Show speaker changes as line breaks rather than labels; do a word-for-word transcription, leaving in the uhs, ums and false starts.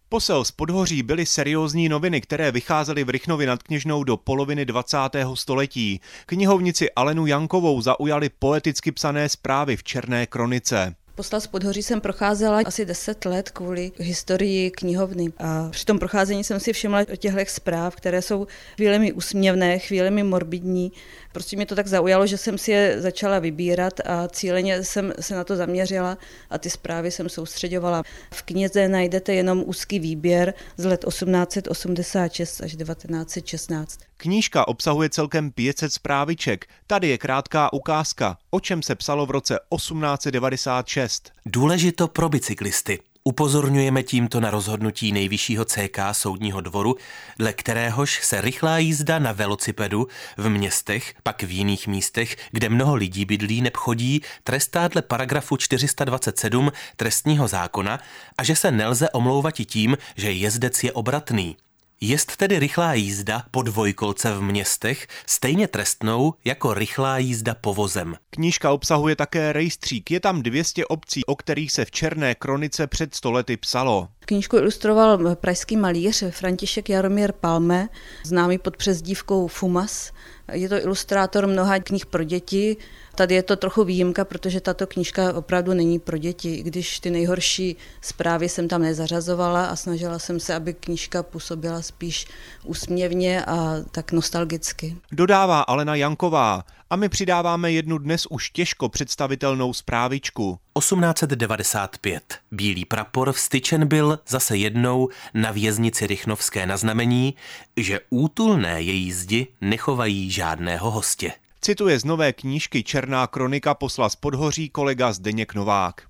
Posel z Podhoří byly seriózní noviny, které vycházely v Rychnově nad Kněžnou do poloviny dvacátého století. Knihovnici Alenu Jankovou zaujaly poeticky psané zprávy v černé kronice.
Posel z Podhoří jsem procházela asi deset let kvůli historii knihovny a při tom procházení jsem si všimla těchto zpráv, které jsou chvílemi úsměvné, chvílemi morbidní. Prostě mě to tak zaujalo, že jsem si je začala vybírat a cíleně jsem se na to zaměřila a ty zprávy jsem soustředovala. V knize najdete jenom úzký výběr z let osmnáct set osmdesát šest až devatenáct set šestnáct.
Knížka obsahuje celkem pět set zpráviček. Tady je krátká ukázka, o čem se psalo v roce osmnáct set devadesát šest.
Důležito pro bicyklisty. Upozorňujeme tímto na rozhodnutí nejvyššího C K soudního dvoru, dle kteréhož se rychlá jízda na velocipedu v městech, pak v jiných místech, kde mnoho lidí bydlí, nechodí, trestá dle paragrafu čtyři sta dvacet sedm trestního zákona a že se nelze omlouvat i tím, že jezdec je obratný. Jest tedy rychlá jízda po dvojkolce v městech stejně trestnou jako rychlá jízda povozem.
Knížka obsahuje také rejstřík, je tam dvě stě obcí, o kterých se v černé kronice před sto lety psalo.
Knížku ilustroval pražský malíř František Jaromír Palme, známý pod přezdívkou Fumas. Je to ilustrátor mnoha knih pro děti. Tady je to trochu výjimka, protože tato knížka opravdu není pro děti, i když ty nejhorší zprávy jsem tam nezařazovala a snažila jsem se, aby knížka působila spíš úsměvně a tak nostalgicky.
Dodává Alena Janková a my přidáváme jednu dnes už těžko představitelnou zprávičku.
osmnáct set devadesát pět. Bílý prapor vztyčen byl zase jednou na věznici Rychnovské na znamení, že útulné její zdi nechovají žádného hostě.
Cituje z nové knížky Černá kronika Posla z Podhoří kolega Zdeněk Novák.